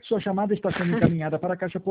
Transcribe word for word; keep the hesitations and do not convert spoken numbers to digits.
Sua chamada está sendo encaminhada para a caixa